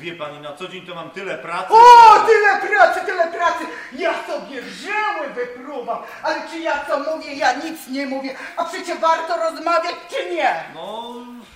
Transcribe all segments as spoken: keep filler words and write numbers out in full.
wie pani, na co dzień to mam tyle pracy. O, tyle pracy, tyle pracy. Ja sobie żyły wypruwam. Ale czy ja co mówię, ja nic nie mówię. A przecież warto rozmawiać, czy nie? No,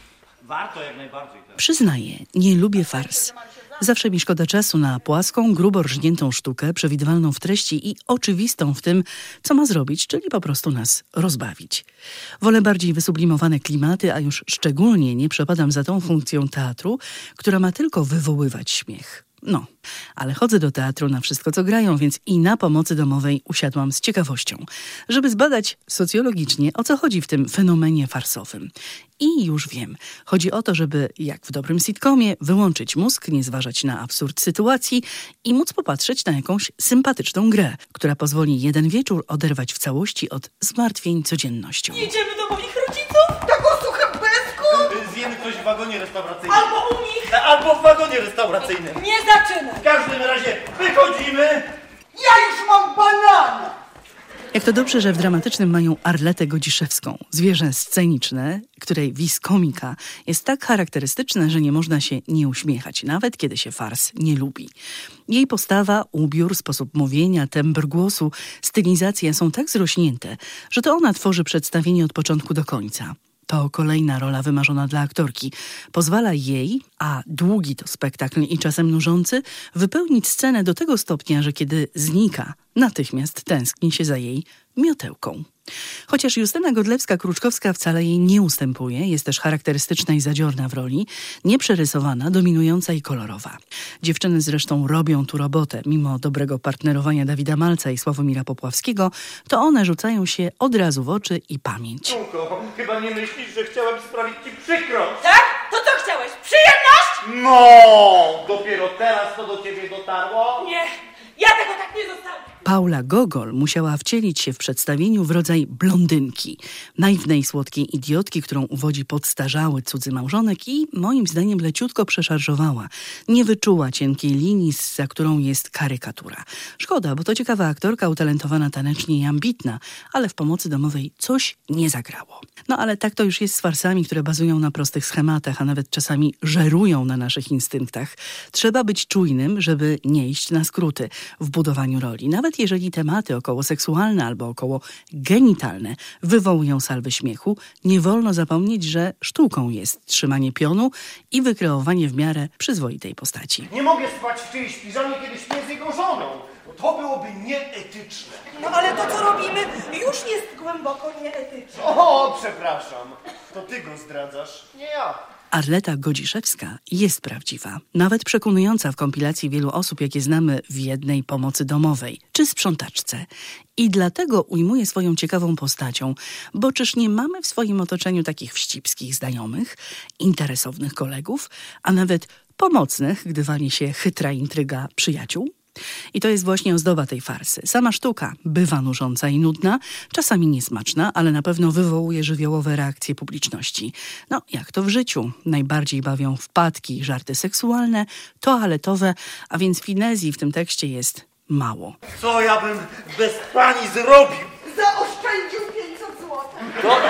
warto jak najbardziej. Tak. Przyznaję, nie lubię fars. Zawsze mi szkoda czasu na płaską, grubo rżniętą sztukę, przewidywalną w treści i oczywistą w tym, co ma zrobić, czyli po prostu nas rozbawić. Wolę bardziej wysublimowane klimaty, a już szczególnie nie przepadam za tą funkcją teatru, która ma tylko wywoływać śmiech. No, ale chodzę do teatru na wszystko, co grają, więc i na Pomocy Domowej usiadłam z ciekawością, żeby zbadać socjologicznie, o co chodzi w tym fenomenie farsowym. I już wiem, chodzi o to, żeby, jak w dobrym sitcomie, wyłączyć mózg, nie zważać na absurd sytuacji i móc popatrzeć na jakąś sympatyczną grę, która pozwoli jeden wieczór oderwać w całości od zmartwień codziennością. Jedziemy do moich rodziców? Tak o suchym pysku? Zjemy coś w wagonie restauracyjnym. Albo u nich? Albo w wagonie restauracyjnym. Nie zaczynaj! W każdym razie wychodzimy. Ja już mam banana. Jak to dobrze, że w dramatycznym mają Arletę Godziszewską, zwierzę sceniczne, której vis komika jest tak charakterystyczne, że nie można się nie uśmiechać, nawet kiedy się fars nie lubi. Jej postawa, ubiór, sposób mówienia, tembr głosu, stylizacja są tak zrośnięte, że to ona tworzy przedstawienie od początku do końca. To kolejna rola wymarzona dla aktorki. Pozwala jej, a długi to spektakl i czasem nużący, wypełnić scenę do tego stopnia, że kiedy znika, natychmiast tęskni się za jej miotełką. Chociaż Justyna Godlewska-Kruczkowska wcale jej nie ustępuje, jest też charakterystyczna i zadziorna w roli, nieprzerysowana, dominująca i kolorowa. Dziewczyny zresztą robią tu robotę. Mimo dobrego partnerowania Dawida Malca i Sławomira Popławskiego, to one rzucają się od razu w oczy i pamięć. Czułko, chyba nie myślisz, że chciałem sprawić ci przykrość? Tak? To co chciałeś? Przyjemność? No, dopiero teraz to do ciebie dotarło? Nie, ja tego tak nie zostawię. Paula Gogol musiała wcielić się w przedstawieniu w rodzaj blondynki, naiwnej, słodkiej idiotki, którą uwodzi podstarzały cudzy małżonek i moim zdaniem leciutko przeszarżowała. Nie wyczuła cienkiej linii, za którą jest karykatura. Szkoda, bo to ciekawa aktorka, utalentowana tanecznie i ambitna, ale w Pomocy Domowej coś nie zagrało. No ale tak to już jest z farsami, które bazują na prostych schematach, a nawet czasami żerują na naszych instynktach. Trzeba być czujnym, żeby nie iść na skróty w budowaniu roli. Nawet jeżeli tematy około seksualne albo około genitalne wywołują salwy śmiechu, nie wolno zapomnieć, że sztuką jest trzymanie pionu i wykreowanie w miarę przyzwoitej postaci. Nie mogę spać w czyjejś piżamie, kiedy śpię z jego żoną. To byłoby nieetyczne. No ale to, co robimy, już jest głęboko nieetyczne. O, przepraszam. To ty go zdradzasz, nie ja. Arleta Godziszewska jest prawdziwa, nawet przekonująca w kompilacji wielu osób, jakie znamy w jednej Pomocy Domowej czy sprzątaczce. I dlatego ujmuje swoją ciekawą postacią, bo czyż nie mamy w swoim otoczeniu takich wścibskich znajomych, interesownych kolegów, a nawet pomocnych, gdy wali się chytra intryga przyjaciół? I to jest właśnie ozdoba tej farsy. Sama sztuka bywa nużąca i nudna, czasami niesmaczna, ale na pewno wywołuje żywiołowe reakcje publiczności. No, jak to w życiu. Najbardziej bawią wpadki, żarty seksualne, toaletowe, a więc finezji w tym tekście jest mało. Co ja bym bez pani zrobił? Zaoszczędził pięćset złotych. No,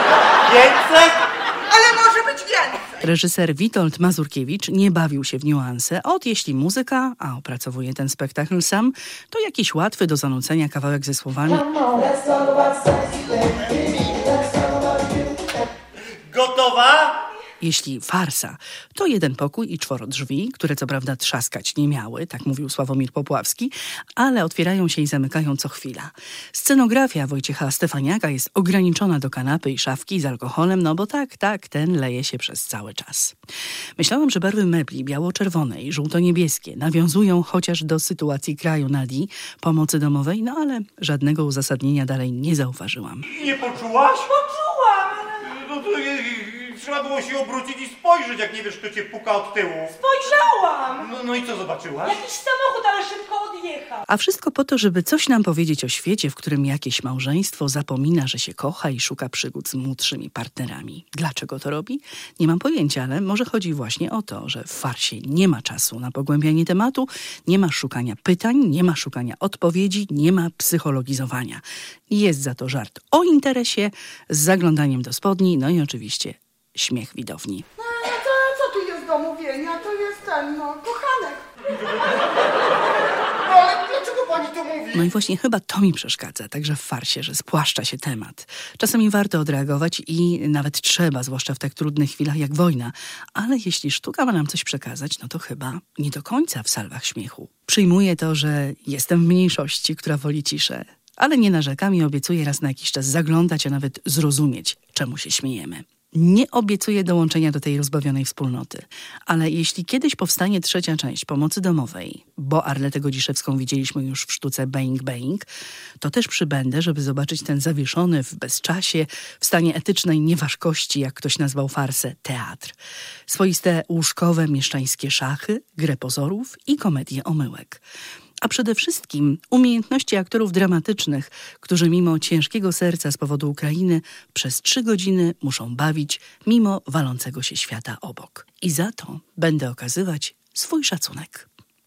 pięćset? Ale może być więcej. Reżyser Witold Mazurkiewicz nie bawił się w niuanse. Od jeśli muzyka, a opracowuje ten spektakl sam, to jakiś łatwy do zanucenia kawałek ze słowami Gotowa? Jeśli farsa, to jeden pokój i czworo drzwi, które co prawda trzaskać nie miały, tak mówił Sławomir Popławski, ale otwierają się i zamykają co chwila. Scenografia Wojciecha Stefaniaka jest ograniczona do kanapy i szafki z alkoholem, no bo tak, tak, ten leje się przez cały czas. Myślałam, że barwy mebli biało-czerwone i żółto-niebieskie nawiązują chociaż do sytuacji kraju Nadii, Pomocy Domowej, no ale żadnego uzasadnienia dalej nie zauważyłam. Nie poczułaś? Poczułam, ale... No to je, trzeba było się obrócić i spojrzeć, jak nie wiesz, kto cię puka od tyłu. Spojrzałam! No, no i co zobaczyłaś? Jakiś samochód, ale szybko odjechał. A wszystko po to, żeby coś nam powiedzieć o świecie, w którym jakieś małżeństwo zapomina, że się kocha i szuka przygód z młodszymi partnerami. Dlaczego to robi? Nie mam pojęcia, ale może chodzi właśnie o to, że w farsie nie ma czasu na pogłębianie tematu, nie ma szukania pytań, nie ma szukania odpowiedzi, nie ma psychologizowania. Jest za to żart o interesie, z zaglądaniem do spodni, no i oczywiście śmiech widowni. No ale to co tu jest do mówienia? To jest ten, no, kochanek. No ale dlaczego pani to mówi? No i właśnie chyba to mi przeszkadza, także w farsie, że spłaszcza się temat. Czasami warto odreagować i nawet trzeba, zwłaszcza w tak trudnych chwilach jak wojna. Ale jeśli sztuka ma nam coś przekazać, no to chyba nie do końca w salwach śmiechu. Przyjmuję to, że jestem w mniejszości, która woli ciszę, ale nie narzekam i obiecuję raz na jakiś czas zaglądać, a nawet zrozumieć, czemu się śmiejemy. Nie obiecuję dołączenia do tej rozbawionej wspólnoty, ale jeśli kiedyś powstanie trzecia część Pomocy domowej, bo Arletę Godziszewską widzieliśmy już w sztuce Bang Bang, to też przybędę, żeby zobaczyć ten zawieszony w bezczasie, w stanie etycznej nieważkości, jak ktoś nazwał farsę, teatr. Swoiste łóżkowe mieszczańskie szachy, grę pozorów i komedię omyłek. A przede wszystkim umiejętności aktorów dramatycznych, którzy mimo ciężkiego serca z powodu Ukrainy przez trzy godziny muszą bawić mimo walącego się świata obok. I za to będę okazywać swój szacunek.